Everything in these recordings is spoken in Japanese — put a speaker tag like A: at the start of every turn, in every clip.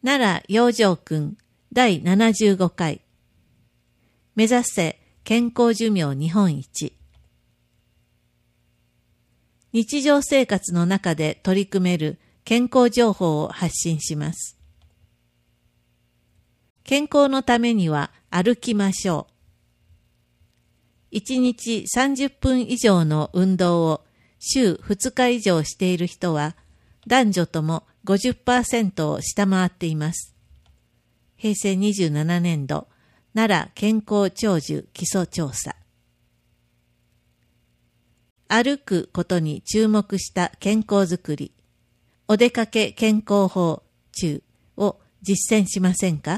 A: 奈良養生訓第75回目指せ健康寿命日本一。日常生活の中で取り組める健康情報を発信します。健康のためには歩きましょう。1日30分以上の運動を週2日以上している人は男女とも 50% を下回っています。平成27年度奈良健康長寿基礎調査。歩くことに注目した健康づくり、お出かけ健康法中を実践しませんか？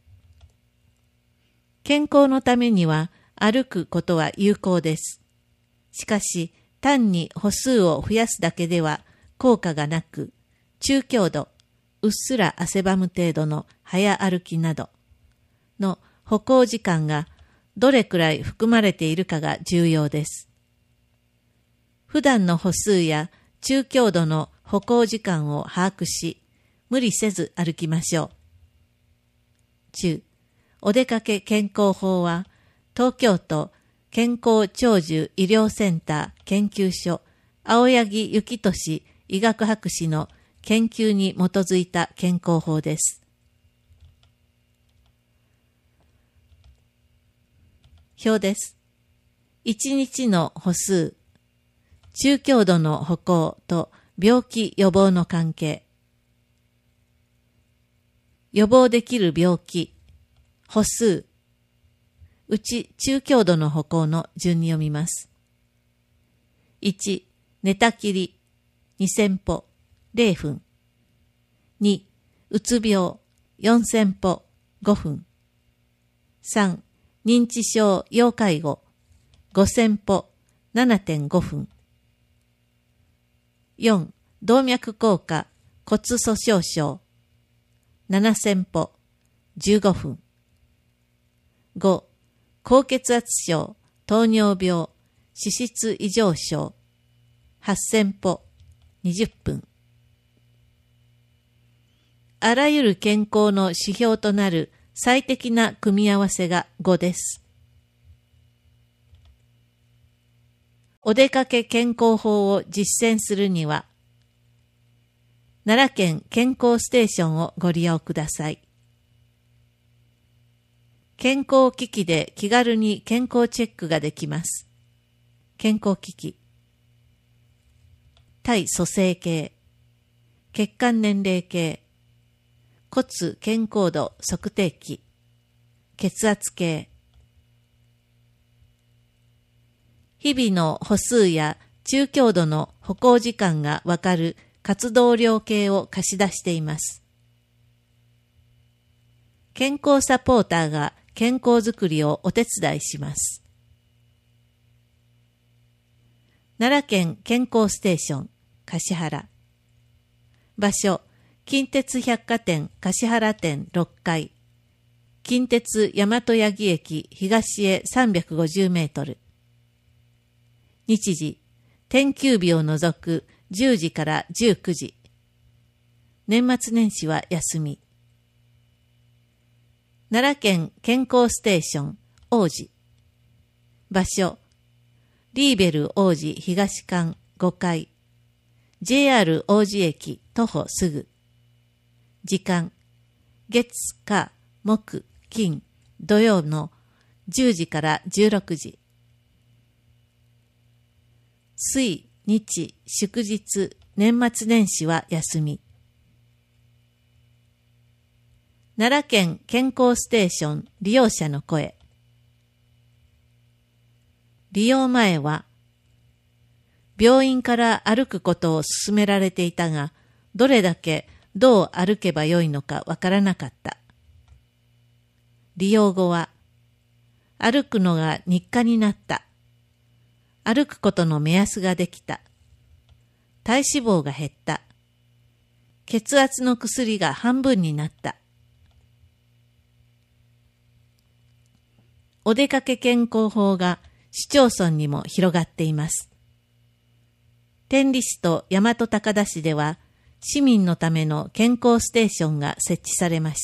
A: 健康のためには歩くことは有効です。しかし、単に歩数を増やすだけでは効果がなく、中強度、うっすら汗ばむ程度の早歩きなどの歩行時間がどれくらい含まれているかが重要です。普段の歩数や中強度の歩行時間を把握し、無理せず歩きましょう。中、お出かけ健康法は、東京都健康長寿医療センター研究所青柳幸俊医学博士の研究に基づいた健康法です。表です。1日の歩数、中強度の歩行と病気予防の関係。予防できる病気、歩数、うち中強度の歩行の順に読みます。1、寝たきり、2000歩、0分。2、うつ病、4000歩、5分。3、認知症要介護、5000歩、7.5分。4、動脈硬化、骨粗鬆症、7000歩、15分。5、高血圧症、糖尿病、脂質異常症、8000歩、20分。あらゆる健康の指標となる最適な組み合わせが5です。お出かけ健康法を実践するには、奈良県健康ステーションをご利用ください。健康機器で気軽に健康チェックができます。健康機器。体組成計、血管年齢計、骨健康度測定器、血圧計。日々の歩数や中強度の歩行時間がわかる活動量計を貸し出しています。健康サポーターが健康づくりをお手伝いします。奈良県健康ステーション橿原。場所、近鉄百貨店橿原店6階。近鉄大和八木駅東へ350メートル。日時、天休日を除く10時から19時。年末年始は休み。奈良県健康ステーション王子。場所、リーベル王子東館5階。JR 王子駅徒歩すぐ。時間、月火木金土曜の10時から16時。水日祝日年末年始は休み。奈良県健康ステーション利用者の声。利用前は、病院から歩くことを勧められていたが、どれだけどう歩けばよいのかわからなかった。利用後は、歩くのが日課になった。歩くことの目安ができた。体脂肪が減った。血圧の薬が半分になった。お出かけ健康法が市町村にも広がっています。天理市と大和高田市では市民のための健康ステーションが設置されました。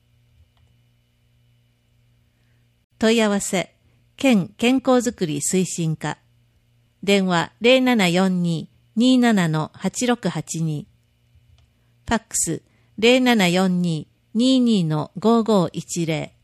A: 問い合わせ、県健康づくり推進課。電話 0742-27-8682。ファックス 0742-22-5510。